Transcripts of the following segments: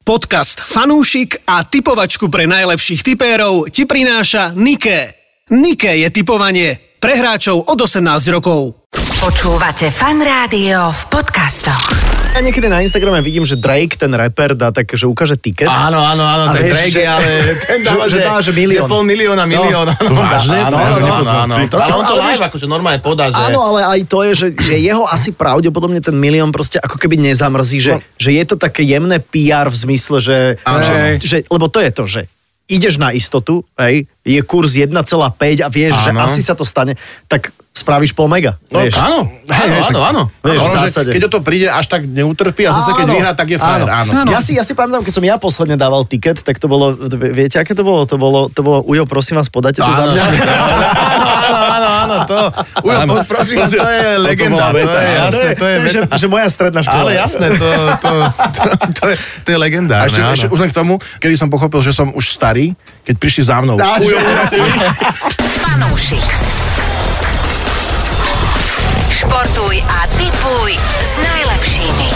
Podcast Fanúšik a tipovačku pre najlepších tipérov ti prináša Niké. Niké je tipovanie pre hráčov od 18 rokov. Počúvate Fan Rádio v podcastoch. Ja niekedy na Instagrame vidím, že Drake, ten rapper, dá tak, že ukáže tiket. Áno, to je Drake, ale ten dáva, že milión. Milión. Vážne? Áno. Ale on to live akože normálne podá, že... Áno, ale aj to je, že jeho asi pravdepodobne ten milión proste ako keby nezamrzí, že je to také jemné PR v zmysle, že lebo to je to, že ideš na istotu, hej, je kurz 1,5 a vieš, že asi sa to stane, tak spravíš pol mega. Vieš. Áno. Vieš, v zásade. Keď o to príde, až tak neutrpí a zase keď vyhrá, tak je frajer. Áno. Ja si pamätám, keď som ja posledne dával tiket, tak to bolo, viete, aké to bolo? To bolo Ujo, prosím vás, podáte to za mňa? Áno, to. Ujo, prosím vás, to je legenda. To je že moja stredná škola. Ale jasné, to je legenda. A ešte už len k tomu, kedy som pochopil, že som už starý, keď prišli za mnou. Fanúšik. Športuj a tipuj s najlepšími.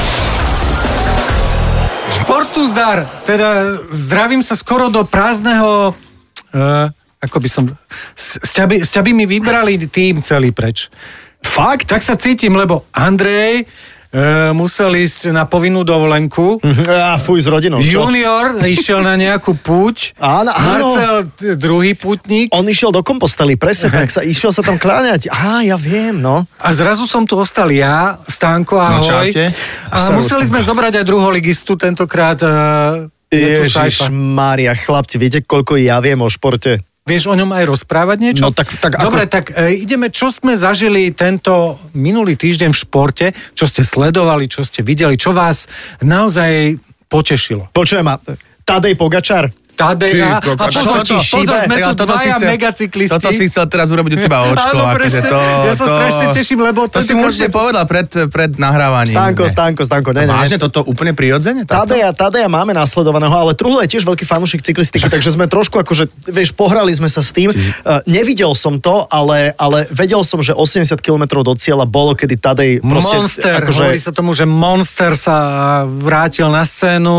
Športu zdar. Teda zdravím sa skoro do prázdneho... ako by som... Sťa by mi vybrali tým celý preč. Fakt? Tak sa cítim, lebo Andrej musel ísť na povinnú dovolenku. Fuj, s rodinou. Junior išiel na nejakú púť. Áno. Marcel, druhý pútnik. On išiel do Kompostely, presne tak. Išiel sa tam kláňať. Ja viem, no. A zrazu som tu ostal ja, Stánko, ahoj. A museli sme zobrať aj druholigistu tentokrát. Ježišmária, chlapci, viete, koľko ja viem o športe? Vieš o ňom aj rozprávať niečo? No tak dobre, tak ideme, čo sme zažili tento minulý týždeň v športe, čo ste sledovali, čo ste videli, čo vás naozaj potešilo. Počujem ma, Tadej Pogačar. Pozor, sme tu dvaja megacyklisti. Toto si chcel teraz urobiť u teba očko. Áno, presne, ja sa strašne teším, lebo... To si možno povedal pred nahrávaním. Stánko. Vážne, toto úplne prirodzene? Tadeja máme nasledovaného, ale Truhlo je tiež veľký fanúšik cyklistiky, takže sme trošku akože, vieš, pohrali sme sa s tým. Nevidel som to, ale vedel som, že 80 km do cieľa bolo, kedy Tadej proste... Monster, hovorí sa tomu, že Monster sa vrátil na scénu,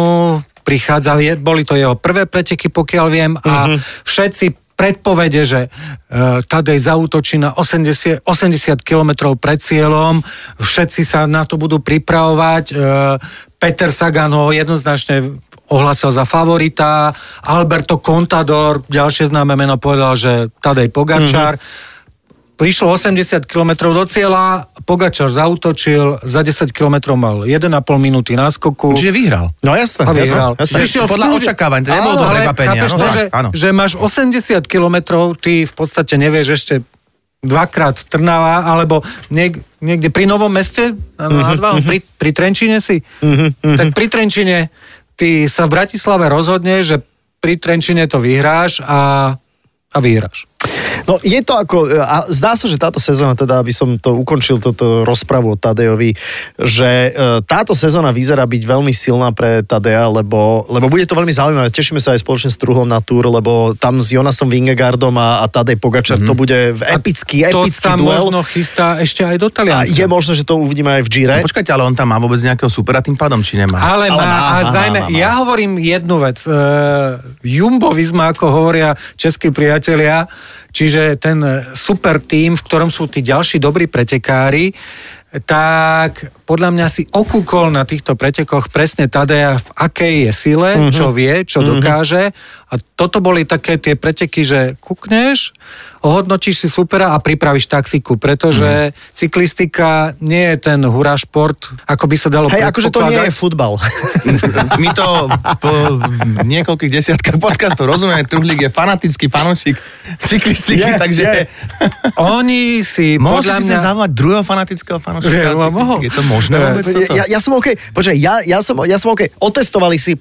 boli to jeho prvé preteky, pokiaľ viem, a všetci predpovede, že Tadej zaútočí na 80 km pred cieľom, všetci sa na to budú pripravovať. Peter Sagan ho jednoznačne ohlásil za favorita, Alberto Contador, ďalšie známe meno, povedal, že Tadej Pogačar. Prišlo 80 km do cieľa, Pogačar zaútočil, za 10 km mal 1,5 minúty náskoku. Čiže vyhral. No jasné. A vyhral. Podľa očakávania, to nebolo do prekvapenia. Že máš 80 km, ty v podstate nevieš ešte dvakrát Trnava, alebo niekde pri Novom Meste, pri Trenčíne si. Tak pri Trenčíne ty sa v Bratislave rozhodneš, že pri Trenčíne to vyhráš a vyhráš. No je to ako, a zdá sa, že táto sezóna, teda aby som to ukončil, toto rozpravu o Tadejovi, že táto sezóna vyzerá byť veľmi silná pre Tadeja, lebo bude to veľmi zaujímavé. Tešíme sa aj spoločne s Truhlom na Tour, lebo tam s Jonasom Vingegaardom a Tadej Pogačar to bude epický duel. To sa možno chystá ešte aj do Talianska. A je možné, že to uvidíme aj v Gire. No, počkajte, ale on tam má vôbec nejakého supera tým pádom, či nemá? Ale má. Ja hovorím jednu vec. Jumbovizma, ako hovoria českí priatelia, čiže ten super tím, v ktorom sú tí ďalší dobrí pretekári, tak podľa mňa si okúkol na týchto pretekoch presne Tadeja, v akej je sile, čo vie, čo dokáže. A toto boli také tie preteky, že kúkneš, ohodnotíš si supera a pripravíš taktiku, pretože cyklistika nie je ten hurá šport, ako by sa dalo predpokladať. Akože to nie je futbal. My to po niekoľkých desiatkách podcastov rozumieme, Truhlík je fanatický fanúšik cyklistiky, takže... Oni si podľa mňa... Môžeš si zavolať druhého fanatického fanúšika? Je to možné vôbec toto? Ja som OK. Počkaj, ja som OK. Otestovali si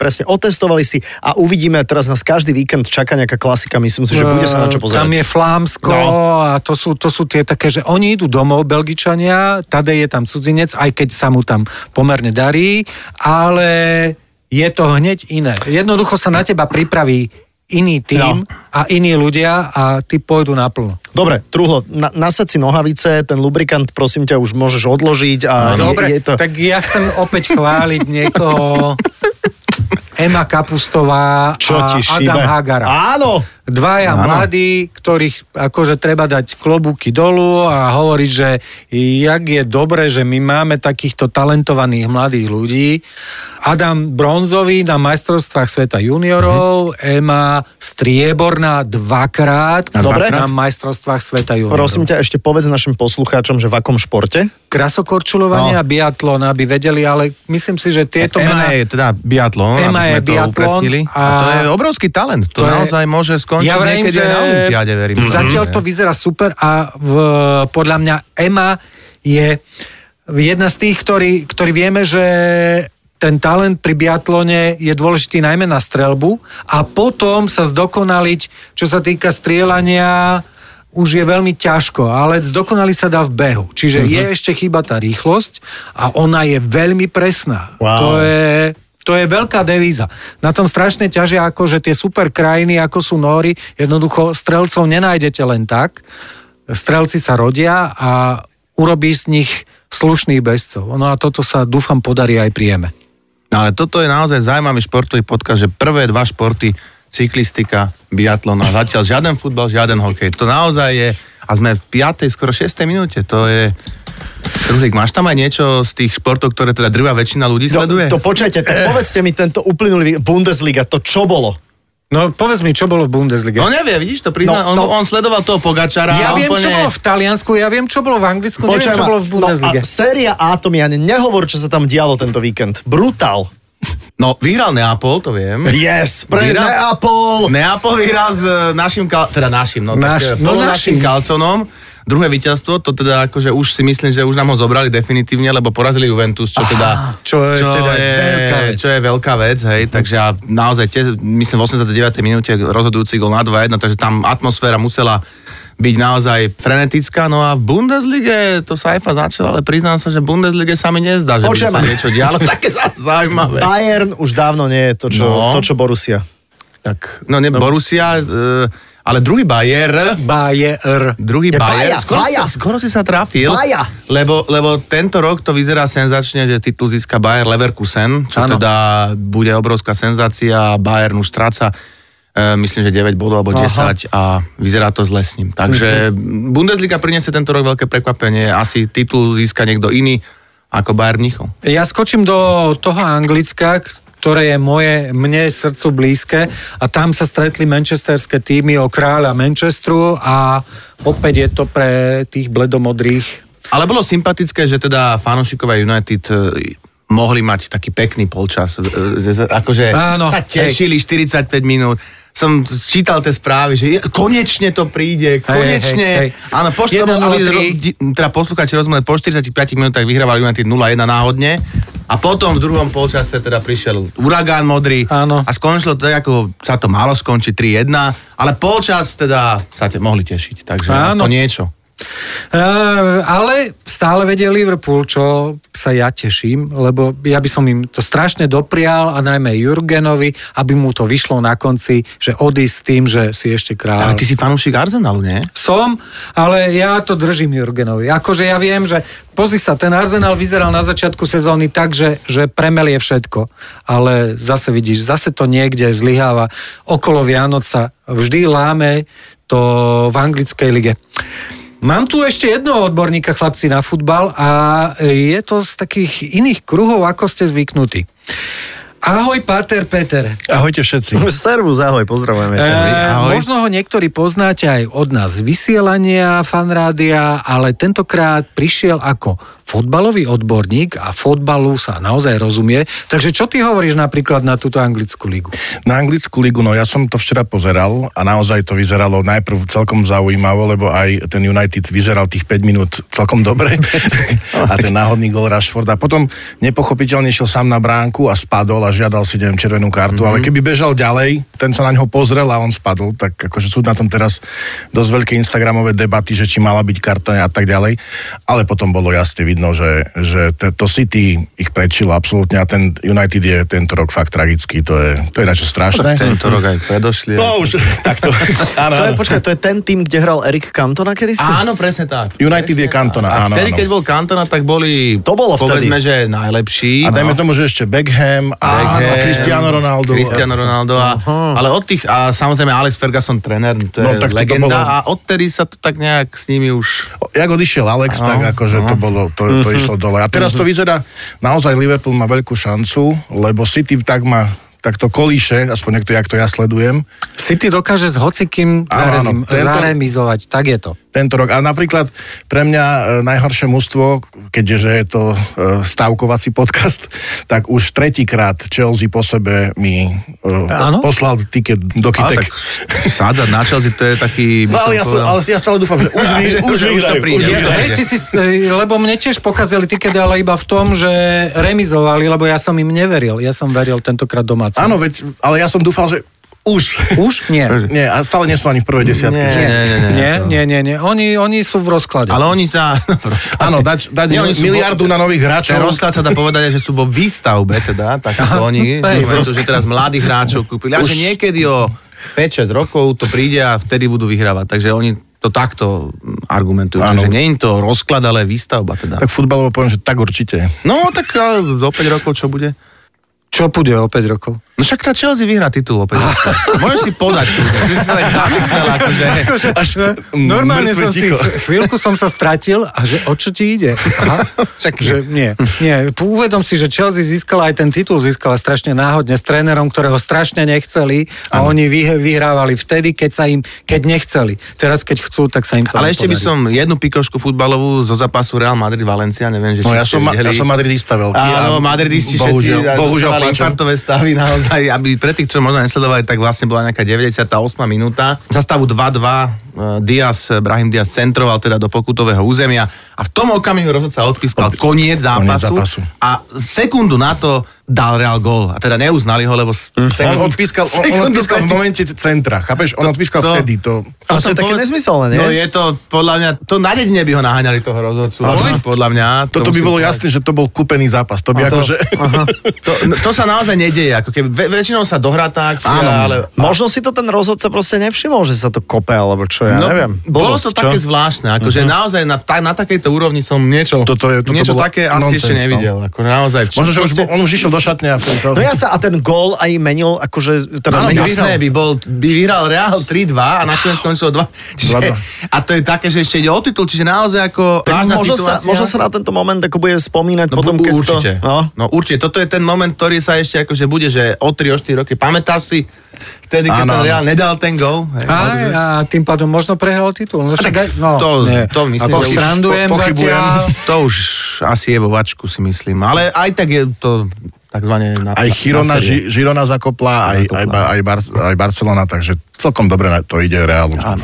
a uvidíme, teraz nás každý víkend čaká nejaká klasika, myslím si, že bude sa na čo pozerať. Tam je Flámsko a to sú tie také, že oni idú domov, Belgičania, Tadej je tam cudzinec, aj keď sa mu tam pomerne darí, ale je to hneď iné. Jednoducho sa na teba pripraví iný tím a iní ľudia a ty pôjdu naplno. Dobre, Truhlo, nasaď si nohavice, ten lubrikant, prosím ťa, už môžeš odložiť. A dobre, je to... tak ja chcem opäť chváliť niekoho Ema Kapustová Čo a ti šíbe? Adam Hagara. Áno. Dvaja mladí, ktorých akože treba dať klobúky dolu a hovoriť, že jak je dobré, že my máme takýchto talentovaných mladých ľudí. Adam bronzový na majstrovstvách sveta juniorov, Ema strieborná dvakrát na majstrovstvách sveta juniorov. Prosím ťa, ešte povedz našim poslucháčom, že v akom športe? Krasokorčulovanie a biatlon, aby vedeli, ale myslím si, že tieto Ema je teda biatlon, Ema aby sme je to biatlon upresnili. A to je obrovský talent. To naozaj môže skončiť niekedy aj na olympiáde, verím. Zatiaľ to vyzerá super a podľa mňa Ema je jedna z tých, ktorí vieme, že ten talent pri biatlone je dôležitý najmä na streľbu a potom sa zdokonaliť, čo sa týka strieľania, už je veľmi ťažko, ale zdokonaliť sa dá v behu. Čiže je ešte chýba tá rýchlosť a ona je veľmi presná. Wow. To je veľká devíza. Na tom strašne ťažia, ako že tie super krajiny, ako sú Nóri, jednoducho strelcov nenájdete len tak. Strelci sa rodia a urobí z nich slušných bežcov. No a toto sa, dúfam, podarí aj pri Eme. Ale toto je naozaj zaujímavý športový podcast, že prvé dva športy, cyklistika, biatlon a zatiaľ žiaden futbal, žiaden hokej. To naozaj je, a sme v 5. skoro 6. minúte, to je... Truhlík, máš tam aj niečo z tých športov, ktoré teda drvá väčšina ľudí sleduje? To počujte, povedzte mi tento uplynulý Bundesliga, to čo bolo? No povedz mi, čo bolo v Bundeslige. No nevie, vidíš, to prizná, on sledoval toho Pogačara. Ja viem, úplne... čo bolo v Taliansku, ja viem, čo bolo v Anglicku, neviem, čo bolo v Bundeslige. No a séria A, to mi ani nehovor, čo sa tam dialo tento víkend. Brutál. No, vyhral Neapol, to viem. Yes, pre Neapol. Neapol vyhral s našim, našim Kalconom. Druhé víťazstvo, to teda akože už si myslím, že už nám ho zobrali definitívne, lebo porazili Juventus, čo je veľká vec, hej, takže naozaj, myslím v 89. minúte rozhodujúci gól na 2-1, takže tam atmosféra musela byť naozaj frenetická, no a v Bundeslige to Saifa začal, ale priznám sa, že v Bundeslige sa mi nezdá, že by sa niečo dialo také zaujímavé. Bayern už dávno nie je to, čo Borussia. Tak, Borussia... Ale druhý Bayer. Druhý Bayer. Skoro si sa trafil. Lebo tento rok to vyzerá senzačne, že titul získa Bayer Leverkusen, čo teda bude obrovská senzácia. Bayern už stráca, myslím, že 9 bodov alebo 10 a vyzerá to zle s ním. Takže Bundesliga priniesie tento rok veľké prekvapenie. Asi titul získa niekto iný ako Bayern Mníchov. Ja skočím do toho Anglicka, ktoré je mne srdcu blízke a tam sa stretli manchesterské týmy o kráľa Manchesteru a opäť je to pre tých bledomodrých. Ale bolo sympatické, že teda fanúšikovia United mohli mať taký pekný polčas. Akože sa tešili 45 minút. Som čítal tie správy, že konečne to príde, konečne. Áno, teda poslucháči rozumeli, po 45 minútach vyhrával United 0-1 náhodne a potom v druhom polčase teda prišiel uragán modrý a skončilo to, ako sa to malo skončiť 3-1, ale polčas teda sa mohli tešiť, takže aspoň niečo. Ale stále vedie Liverpool, čo sa ja teším, lebo ja by som im to strašne doprial a najmä Jurgenovi, aby mu to vyšlo na konci, že odísť s tým, že si ešte kráľ. Ale ty si fanúšik Arsenalu, nie? Som, ale ja to držím Jurgenovi. Akože ja viem, že pozri sa, ten Arsenal vyzeral na začiatku sezóny tak, že premelie všetko, ale zase vidíš, zase to niekde zlyháva. Okolo Vianoc sa vždy láme to v anglickej lige. Mám tu ešte jednoho odborníka, chlapci, na futbal a je to z takých iných kruhov, ako ste zvyknutí. Ahoj, Páter Peter. Ahojte všetci. Servus, ahoj, pozdravujeme. Možno ho niektorí poznáte aj od nás z vysielania Fanrádia, ale tentokrát prišiel ako fotbalový odborník a fotbalu sa naozaj rozumie. Takže čo ty hovoríš napríklad na túto anglickú ligu? Na anglickú ligu, no ja som to včera pozeral a naozaj to vyzeralo najprv celkom zaujímavo, lebo aj ten United vyzeral tých 5 minút celkom dobre a ten náhodný gól Rashforda. Potom nepochopiteľne šiel sám na bránku a spadol a žiadal si, neviem, červenú kartu, ale keby bežal ďalej, ten sa na ňo pozrel a on spadol, tak akože sú na tom teraz dosť veľké instagramové debaty, že či mala byť karta a tak ďalej, ale potom bolo jasne vidno, vidno, že to City ich prečilo absolútne a ten United je tento rok fakt tragický, to je niečo strašné. Tento rok aj predošli. No už, takto. To je ten tým, kde hral Erik Cantona kedysi? Áno, presne tak. United je Cantona, áno. A vtedy, keď bol Cantona, tak boli, to bolo povedzme, že najlepší. A dajme tomu, že ešte Beckham a Cristiano Ronaldo. Ale od tých, a samozrejme Alex Ferguson, tréner, to je legenda. A odtedy sa to tak nejak s nimi už... Jak odišiel Alex, tak akože to išlo dole. A teraz to vyzerá, naozaj Liverpool má veľkú šancu, lebo City takto kolíše, aspoň jak to ja sledujem. City dokáže s hocikým zaremizovať, tak je to. Tento rok. A napríklad pre mňa najhoršie mužstvo, keďže je to stávkovací podcast, tak už tretíkrát Chelsea po sebe mi poslal tiket do kytek. Sádzať na Chelsea, to je taký... No, ale ja stále dúfam, že už to príde. Lebo mne tiež pokazali tiket, ale iba v tom, že remizovali, lebo ja som im neveril. Ja som veril tentokrát domáci. Áno, ale ja som dúfal, že Už? Nie. Nie, a stále nie sú ani v prvej desiatke. Nie. Oni sú v rozklade. Ale oni sa... Áno, dať miliardu na nových hráčov. Ten rozklad sa dá povedať, že sú vo výstavbe, teda, tak oni, pretože teraz mladých hráčov kúpili. A že niekedy o 5-6 rokov to príde a vtedy budú vyhrávať. Takže oni to takto argumentujú. Takže nie je to rozklad, ale výstavba. Teda. Tak futbalovo poviem, že tak určite. No, tak do 5 rokov čo bude? Čo bude o 5 rokov? No však tá Chelsea vyhrá titul o 5 rokov. Môžeš si podať. Ty si sa tak zamyslel, akože... Normálne som si... Chvíľku som sa stratil a že o čo ti ide? Aha. Že nie. Uvedom si, že Chelsea získala aj ten titul, získala strašne náhodne s trénerom, ktorého strašne nechceli a oni vyhrávali vtedy, keď nechceli. Teraz, keď chcú, tak sa im to ale ešte by som jednu pikošku futbalovú zo zápasu Real Madrid-Valencia, neviem, že či ja som madridista veľký. Áno, madridisti všetci. Bohužiaľ infartové stavy naozaj, aby pre tých, čo možno nesledovali, tak vlastne bola nejaká 98. minúta. Za stavu 2-2 Brahim Diaz centroval teda do pokutového územia a v tom okamihu rozhodca odpískal koniec zápasu a sekundu na to dal Real gól. A teda neuznali ho, lebo... On odpískal v momente centra. Chápeš? On odpískal vtedy. To je také nezmyselné, nie? No je to, podľa mňa, to na dedine by ho naháňali toho rozhodcu. Podľa mňa. Toto by bolo jasné, že to bol kúpený zápas. To by akože... To sa naozaj nedieje. Ako keby, väčšinou sa dohrá tá akcia, ale... Možno si to ten rozhodca proste nevšimol, že sa to kope, alebo čo, ja neviem. Bolo to také zvláštne. Akože naozaj na takejto úrovni som niečo také asi ešte nevidel. Ako naozaj. Možno, že on už išiel do šatne a v tom sa... No a ten gól aj menil, akože... Áno, jasné, by vyhral Real 3-2 a nakoniec skončilo 2. A to je také, že ešte ide o titul, čiže naozaj ako vážna situácia. Možno sa na tento moment ako bude spomínať potom, keď určite. No určite, toto je ten moment, ktorý sa ešte akože bude, že o 3-4 roky. Pamätáš si vtedy, keď ten Real nedal ten gól? A tým pádom možno prehral titul. No, to myslím, že pochybujem. To už asi je vo vačku, si myslím. Ale aj tak je to takzvané... Aj Girona zakopla, aj Barcelona, takže celkom dobre to ide Realu. Áno.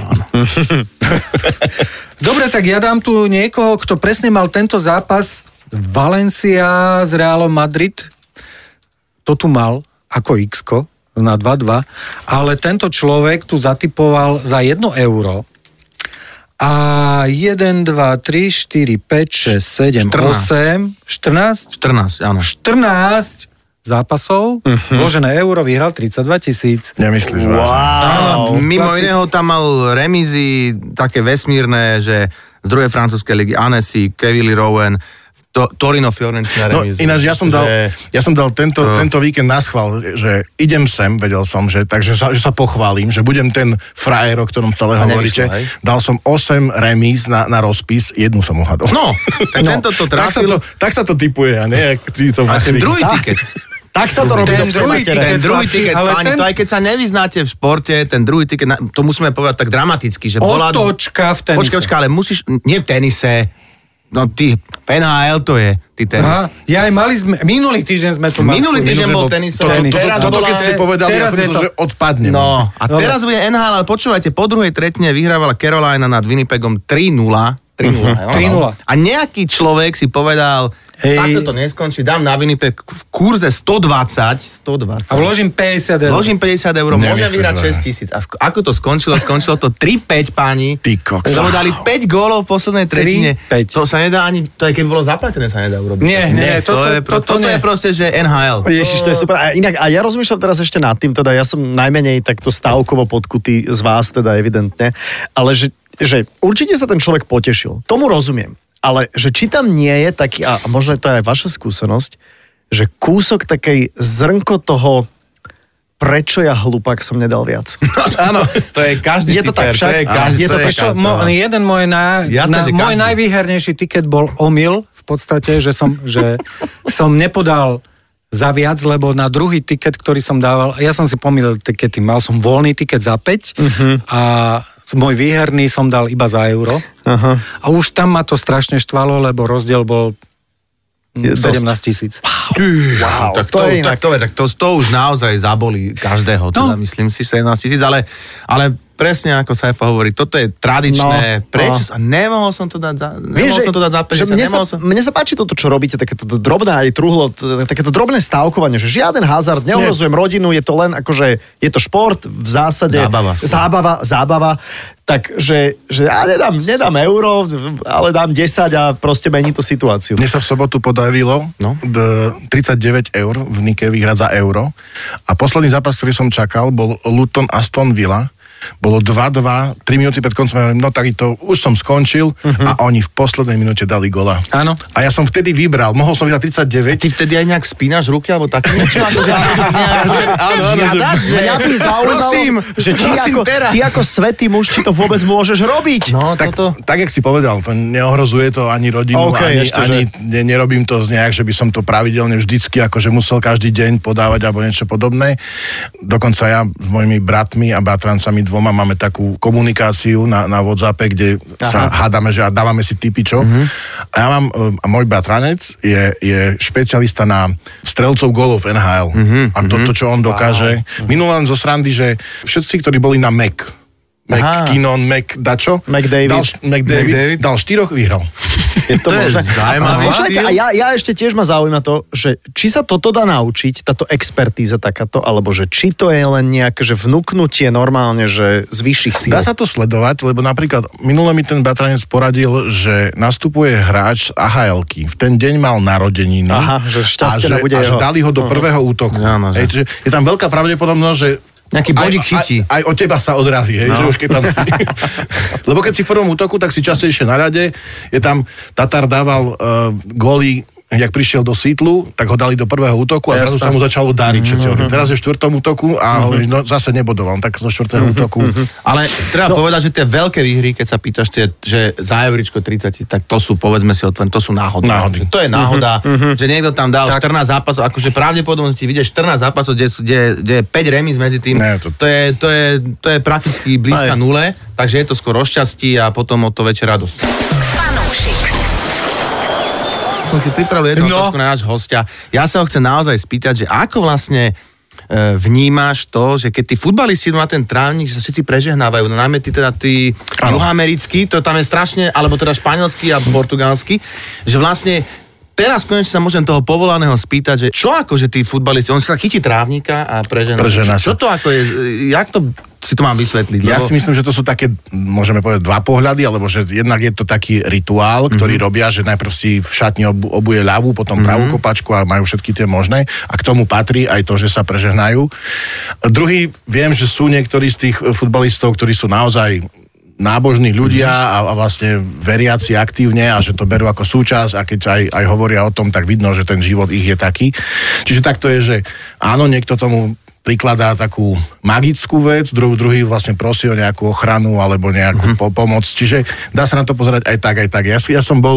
Dobre, tak ja dám tu niekoho, kto presne mal tento zápas Valencia s Realom Madrid. To tu mal ako X-ko na 2-2, ale tento človek tu zatipoval za 1 euro a 1, 2, 3, 4, 5, 6, 7, 8, 14? 14, áno. 14 zápasov, vložené euro, vyhral 32 000. Nemyslíš vážne? Áno, mimo iného tam mal remízy také vesmírne, že z druhej francúzskej ligy Annecy, Kevin Rowan, Torino Fiorentina remízu. No ináč ja som dal tento víkend na schvál, že idem sem, vedel som, takže sa pochválim, že budem ten frajer, o ktorom celé hovoríte. Dal som 8 remíz na rozpis, jednu som uhadol. No, tak tento to trafil. Tak sa to tipuje, a nie? A ten druhý tiket. Tak sa to robí. Ten druhý tiket, páni, to aj keď sa nevyznáte v športe, ten druhý tiket, to musíme povedať tak dramaticky, že bola... Otočka v tenise. Počkaj, ale musíš, nie v tenise, no ty, v NHL to je, ty tenis. Aha, minulý týždeň sme tu mali. Minulý týždeň bol tenisový. Toto keď ste povedali, ja som myslel, že odpadnem. No, a teraz bude NHL, ale počúvajte, po druhej tretine vyhrávala Carolina nad Winnipegom 3-0 3-0. 3-0. A nejaký človek si povedal, takto to neskončí, dám na Winnipeg v kurze 120. A vložím 50 eur. Vložím 50 eur, môžem vyhrať 6 000. A ako to skončilo? Skončilo to 3-5, páni. Ty kokos. Lebo dali 5 gólov v poslednej tretine. 3-5. To sa nedá ani, to aj keby bolo zaplatené, sa nedá urobiť. Nie, toto je proste, že NHL. Ježiš, to je super. A inak, ja rozmýšľam teraz ešte nad tým, teda ja som najmenej takto stávkovo podkutý z vás, teda evidentne, ale že určite sa ten človek potešil. Tomu rozumiem. Ale že či tam nie je taký, a možno to je aj vaša skúsenosť, že kúsok takej zrnko toho, prečo ja hlupák som nedal viac. Áno, to je každý je to typer, tak však? Jeden môj najvýhernejší tiket bol omyl, v podstate, že som nepodal za viac, lebo na druhý tiket, ktorý som dával, ja som si pomýlil tikety, mal som voľný tiket za 5 a môj výherný som dal iba za euro. A už tam ma to strašne štvalo, lebo rozdiel bol 17 000. Wow, tak to už naozaj zabolí každého, teda myslím si 17 000, ale presne ako Saifa hovorí, toto je tradičné, prečo sa nemohol som to dať za 50, mne sa páči toto, čo robíte, takéto drobné aj truhlo, takéto drobné stávkovanie, že žiaden hazard, neohrozujem rodinu, je to len akože, je to šport, v zásade zábava, takže ja nedám euro, ale dám 10 a proste mení to situáciu. Mne sa v sobotu podarilo 39 eur v Nike vyhrať za euro a posledný zápas, ktorý som čakal, bol Luton Aston Villa. Bolo 2-2, 3 minúty pred koncom, ja hovorím, no tak to už som skončil a oni v poslednej minúte dali gola. Áno. A ja som vtedy vybral, mohol som vyhrať 39. Ty vtedy aj nejak spínaš ruky, alebo také niečo? Áno, mňa by zaujímalo, že ty ako svätý muž, či to vôbec môžeš robiť. No, tak jak si povedal, to neohrozuje to ani rodinu, ani nerobím to nejak, že by som to pravidelne vždycky, akože musel každý deň podávať alebo niečo podobné. Dokonca ja s mojimi bratmi a bratrancami dvoma máme takú komunikáciu na WhatsAppe, kde sa hádame, že dávame si tipy, čo. A ja mám, a môj bratranec je špecialista na strelcov gólov v NHL. A to, čo on dokáže. Minulé len zo srandy, že všetci, ktorí boli na McKinnon, McDavid, dal 4, vyhral. To je zaujímavé. A ja ešte tiež ma zaujíma to, že či sa toto dá naučiť, táto expertíza takáto, alebo že či to je len nejaké, že vnúknutie normálne, že z vyšších síl. Dá sa to sledovať, lebo napríklad minule mi ten bratranec poradil, že nastupuje hráč AHL-ky. V ten deň mal narodeniny. Že šťastie a že dali ho do prvého útoku. Je tam veľká pravdepodobnosť, že nejaký bodík chytí. Aj od teba sa odrazí, že už keď tam si. Lebo keď si v prvom útoku, tak si častejšie na ľade. Je tam, Tatar dával góly, jak prišiel do Seattlu, tak ho dali do prvého útoku a zrazu sa mu začalo dáriť. Teraz je v 4. útoku a zase nebodoval, tak zo 4. útoku. Ale treba povedať, že tie veľké výhry, keď sa pýtaš, že za euričko 30, tak to sú, povedzme si otvorené, to sú náhody. To je náhoda, že niekto tam dal 14 zápasov, akože pravdepodobne ti vidie 14 zápasov, kde je 5 remíz medzi tým. To je prakticky blízka nule, takže je to skôr o šťastí a potom o to väčšia radosť. Som si pripravil jednu otázku na náš hostia. Ja sa ho chcem naozaj spýtať, že ako vlastne vnímaš to, že keď tí futbalisti na ten trávnik sa všetci prežehnávajú, najmä tí juhoamerickí, to tam je strašne, alebo teda španielský a portugalský, že vlastne teraz konečne sa môžem toho povolaného spýtať, že čo akože tí futbalisti, on sa chytí trávnika a prežená sa. Čo to ako je, jak to si to mám vysvetliť? Ja si myslím, že to sú také, môžeme povedať, dva pohľady, alebo že jednak je to taký rituál, ktorý robia, že najprv si v šatni obuje ľavú, potom pravú kopačku a majú všetky tie možné a k tomu patrí aj to, že sa prežehnajú. Druhý, viem, že sú niektorí z tých futbalistov, ktorí sú naozaj nábožní ľudia a vlastne veriaci aktívne a že to berú ako súčasť a keď aj hovoria o tom, tak vidno, že ten život ich je taký. Čiže takto je, že áno, niekto tomu prikladá takú magickú vec, druhý vlastne prosí o nejakú ochranu alebo nejakú pomoc. Čiže dá sa na to pozerať aj tak. Ja som bol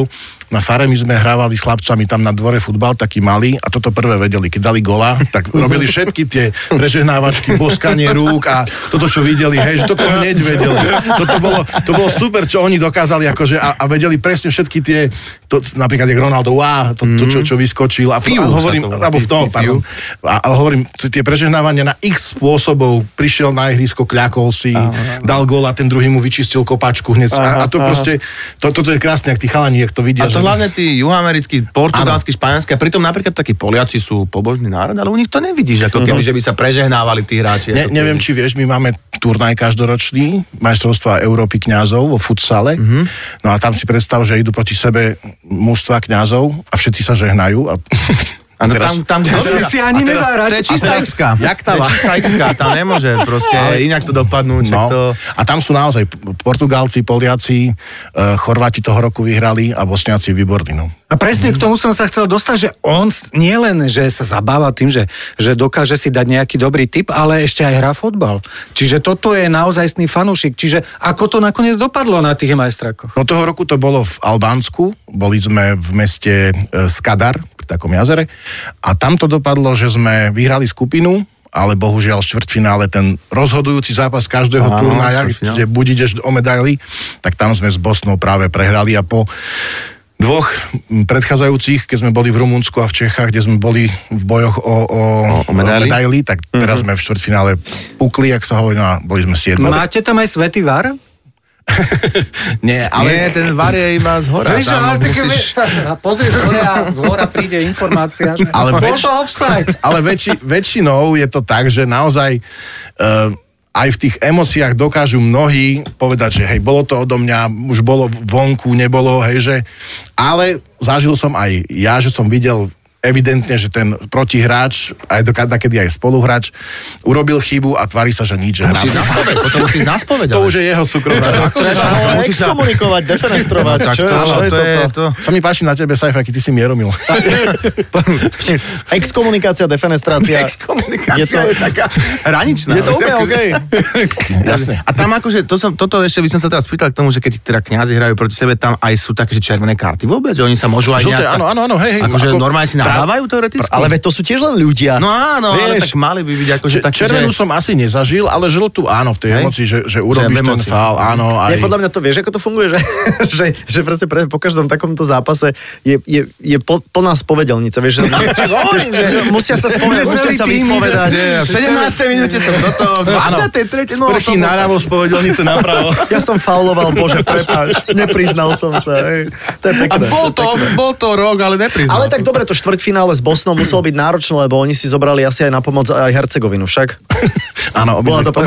na fare my sme hrávali s chlapcami tam na dvore futbal, taký malý, a toto prvé vedeli. Keď dali gola, tak robili všetky tie prežehnávačky, boskanie rúk a toto, čo videli, hej, že toto hneď vedeli. To bolo super, čo oni dokázali akože a vedeli presne všetky tie, napríklad jak Ronaldo, čo vyskočil a hovorím, alebo v tom, pardon. A hovorím, tie prežehnávania na x spôsobov, prišiel na ihrisko, kľakol si, dal gól a ten druhý mu vyčistil kopačku hneď. A to proste, toto je krásne, ak tí chalani, jak to vidia. A to hlavne tí juhoamerickí, portugalskí, španielskí, a pritom napríklad takí Poliaci sú pobožný národ, ale u nich to nevidíš, ako keby, že by sa prežehnávali tí hráči. Neviem, či vieš, my máme turnaj každoročný, majstrovstva Európy kňazov vo futsale. No a tam si predstav, že idú proti sebe mužstva kňazov a všetci sa žehnajú. A tam si ani nezahrať. To je čistá X-ka. Jak tá X-ka, tam nemôže proste inak to dopadnúť. No. A tam sú naozaj Portugálci, Poliaci, Chorváti toho roku vyhrali a Bosniaci výborní. No. A presne k tomu som sa chcel dostať, že on nie len, že sa zabáva tým, že dokáže si dať nejaký dobrý tip, ale ešte aj hrá fotbal. Čiže toto je naozajstný fanúšik. Čiže ako to nakoniec dopadlo na tých majstrakoch? No toho roku to bolo v Albánsku, boli sme v meste Skadar, pri takom jazere, a tam to dopadlo, že sme vyhrali skupinu, ale bohužiaľ štvrťfinále, ten rozhodujúci zápas každého turnaja, kde buď ideš o medaily, tak tam sme s Bosnou práve prehrali a po dvoch predchádzajúcich, keď sme boli v Rumunsku a v Čechách, kde sme boli v bojoch o medaily, tak teraz sme v štvrťfinále pukli, jak sa hovorí, a boli sme 7. Máte tam aj svätý VAR? Nie, ten VAR je iba zhora. Vieš, ale pozrieš hore a zhora príde informácia, že bol to offside. Ale väčšinou je to tak, že naozaj aj v tých emóciách dokážu mnohí povedať, že hej, bolo to odo mňa, už bolo vonku, nebolo, hej, že... Ale zažil som aj ja, že som videl evidentne, že ten protihráč, aj dokedy aj spoluhráč, urobil chybu a tvári sa, že nič. Potom musíš nás povedať. To už je jeho súkromie. Treba exkomunikovať, defenestrovať. Čo je to? Sa mi páči na tebe, Saif, aký ty si mieromil. Exkomunikácia, defenestrácia. Exkomunikácia je taká hraničná. Je to úplne okej. Jasne. A tam akože, toto ešte by som sa teraz spýtal k tomu, že keď teda kňazi hrajú proti sebe, tam aj sú také, že červené karty vôbec, že oni sa môžu aj nejak... Áno, hej. Akože normálne si nadávajú teoreticky. Ale veď to sú tiež len ľudia. No áno, ale tak mali by byť akože taký, červenú som asi nezažil, ale žltú áno, v tej emocii, že urobíš ten faul, áno. Aj... Podľa mňa to vieš, ako to funguje, že proste po každom takomto zápase je plná spovedelnica, vieš, že musia sa spovedať, musia sa vyspovedať. V 17. minúte som toto, 23. Sprchy naľavo, spovedelnice napravo. Ja som fauloval, bože, prepáč, nepriznal som sa. To je pekné. A bol to rok, ale nepriznal. Ale tak dobre, to štvrťfinále s Bosnou muselo byť náročné, lebo oni si zobrali asi aj na pomoc aj Hercegovinu, však? Áno,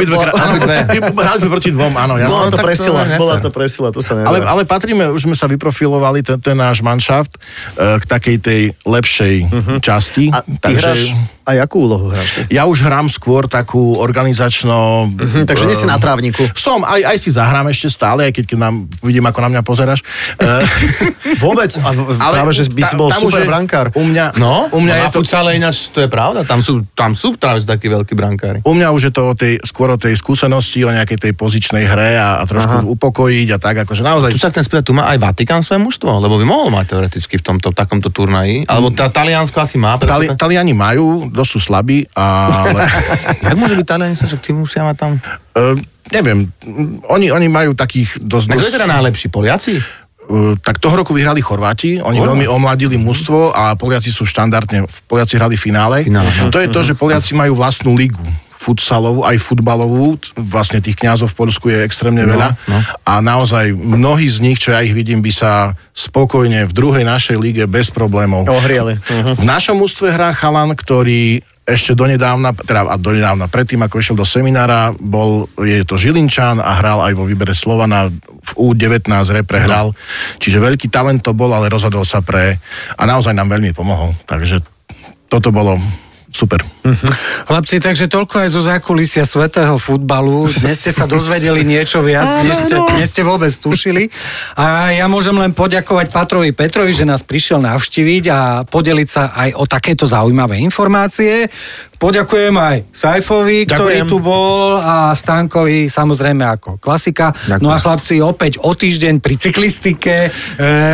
hrali sme proti dvom, áno. Bola to presila, to sa nedá. Ale patríme, už sme sa vyprofilovali, ten náš manšaft k takej tej lepšej časti. A ty hráš, aj akú úlohu hráš? Ja už hrám skôr takú organizačno... Takže nie si na trávniku. Som, aj si zahrám ešte stále, aj keď vidím, ako na mňa pozeráš. Vôbec, ale práve, že by si bol super brankár. U mňa je to celé ináč, to je pravda, tam sú práve takí veľkí brankári. U mňa už je to skôr o tej skúsenosti, o nejakej tej pozičnej hre a trošku upokojiť a tak, akože naozaj... Tu sa chcem spýtať, tu má aj Vatikán svoje mužstvo, lebo by mohol mať teoreticky v takomto turnaji, alebo Taliansko asi má. Taliani majú, dosť sú slabí, ale... Jak môže byť Taliani, že tí musia mať tam? Neviem, oni majú takých dosť... Kto je teda najlepší, Poliaci? Tak toho roku vyhrali Chorváti, oni veľmi omladili mužstvo a Poliaci sú štandardne, Poliaci hrali v finále. To je to, že Poliaci majú vlastnú ligu futsalovú, aj futbalovú, vlastne tých kňazov v Poľsku je extrémne veľa a naozaj mnohí z nich, čo ja ich vidím, by sa spokojne v druhej našej lige bez problémov ohriali. V našom mužstve hrá chalan, ktorý ešte donedávna, predtým ako išiel do seminára, je to Žilinčan a hral aj vo výbere Slovana, v U19 repre hral, čiže veľký talent to bol, ale rozhodol sa a naozaj nám veľmi pomohol, takže toto bolo super. Chlapci, takže toľko aj zo zákulisia svätého futbalu. Dnes ste sa dozvedeli niečo viac, než ste vôbec tušili. A ja môžem len poďakovať Patrovi Petrovi, že nás prišiel navštíviť a podeliť sa aj o takéto zaujímavé informácie. Poďakujem aj Saifovi, ktorý tu bol, a Stankovi samozrejme ako klasika. Ďakujem. No a chlapci, opäť o týždeň pri cyklistike.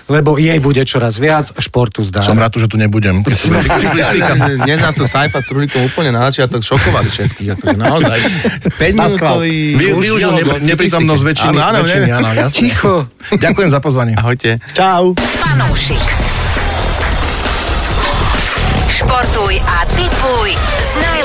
lebo jej bude čoraz viac, športu zdá. Som rád, že tu nebudem. Dnes nás tu Saifa s Truhlíkom úplne na začiatok šokovali všetkých, akože naozaj. 5-minútový... Využil neprítomnosť väčšiny. Áno, jasne. Ticho. Ďakujem za pozvanie. Ahojte. Čau. Fanúšik. Športuj a tipuj s